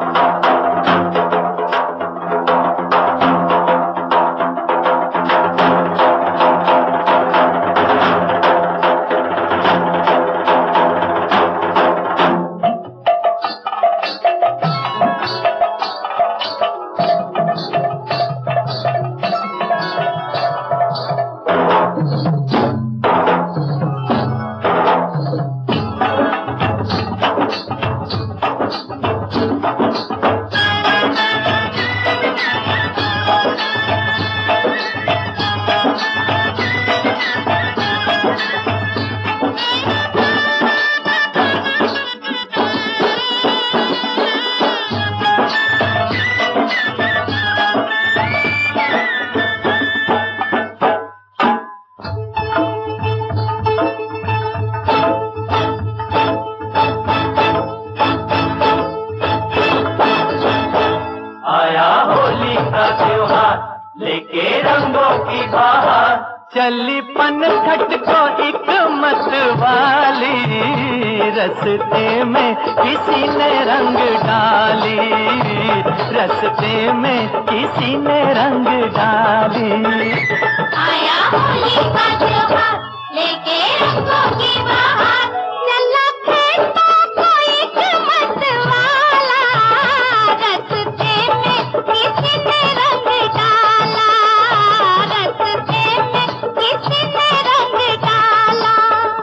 लेके रंगों की बहार, चली पनघट को एक मत वाली, रस्ते में किसी ने रंग डाली, रस्ते में किसी ने रंग डाली। आया होली का त्योहार लेके रंगों की बहार, चला फेंको कोई मत वाला, रस्ते में किसी ने रंग डाला, रस्ते में किसी ने रंग डाला।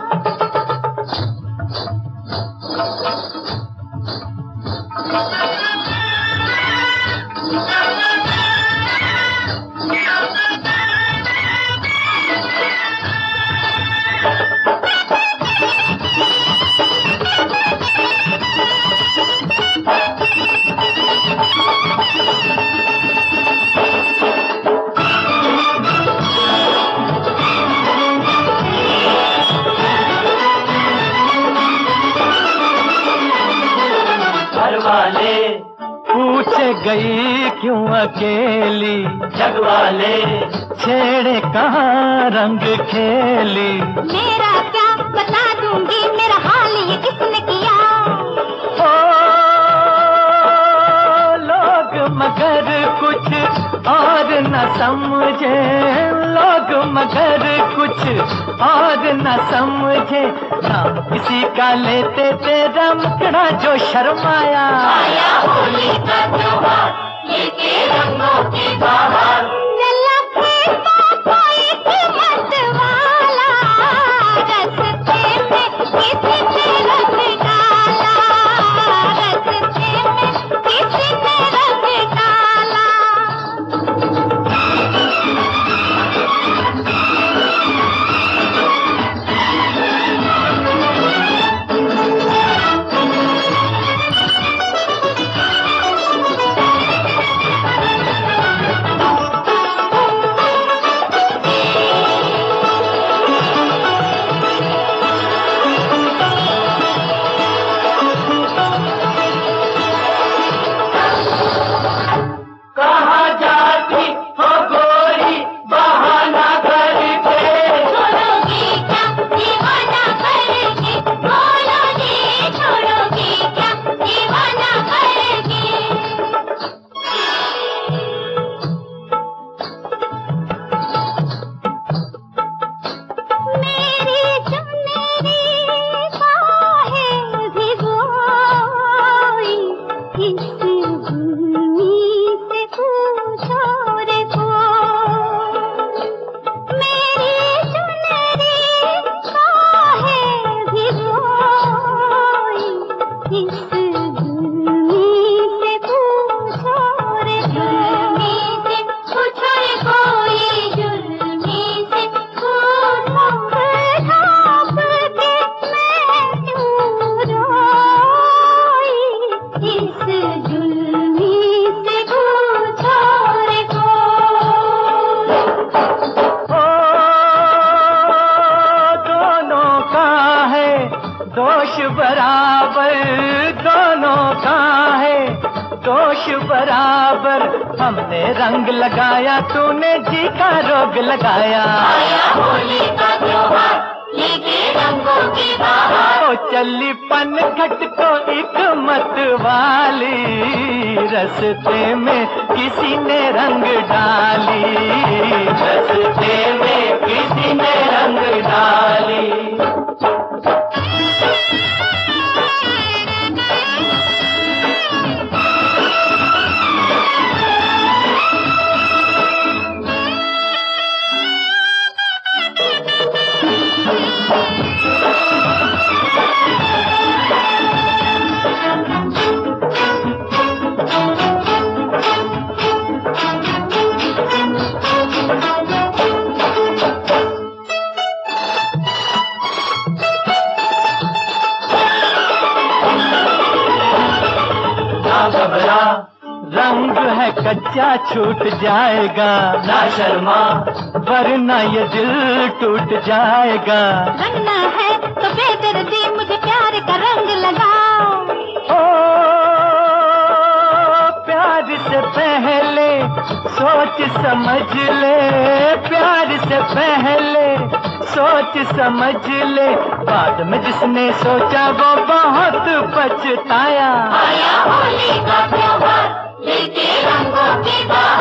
वाले पूछे गई क्यों अकेली, जग वाले छेड़े कहाँ रंग खेली। मेरा क्या बता दूंगी, मेरा हाल ये किसने किया। ओ लोग मगर कुछ और न समझे, लोग मगर कुछ और न समझे, नाम किसी का लेते तेरा मुकड़ा जो शर्माया। आया होली का त्योहार लेके रंगों की बहार, चला फेंको कोई मत वाला, रस्ते में किसी ने रंग डाला, रस्ते में किसी ने रंग डाला। कहाँ जाती हो गोरी बहाना करके, छोड़ोगी क्या दीवाना करके, बोलोगी छोड़ोगी क्या दीवाना करके। मेरी चुनरी बाहें भिगोई, इस भूमि से पूछो रे कोई। मेरी चुनरी बाहें भिगोई, इस भूमि से पूछो रे, जुल्मी से पूछो रे कोई, जुल्मी से पूछो। ढाप के मैं क्यों रोई, इस जुल्मी से पूछो रे कोई। ओ दोनों का है दोष बराबर, दोनों का है दोष बराबर, हमने रंग लगाया तूने जी का रोग लगाया। आया होली का त्योहार लेके रंगों की बहार। ओ चली पन खट को एक मत वाली, रस्ते में किसी ने रंग डाली, रस्ते में किसी ने रंग डाली। घबरा, रंग है कच्चा छूट जाएगा, ना शर्मा वरना ये दिल टूट जाएगा। रंगना है तो बेदर्दी मुझे प्यार का रंग लगाओ। ओ प्यार से पहले सोच समझ ले, प्यार से पहले सोच समझ ले, बाद में जिसने सोचा वो बहुत पछताया। आया होली का त्योहार, लेके रंगों की बहार।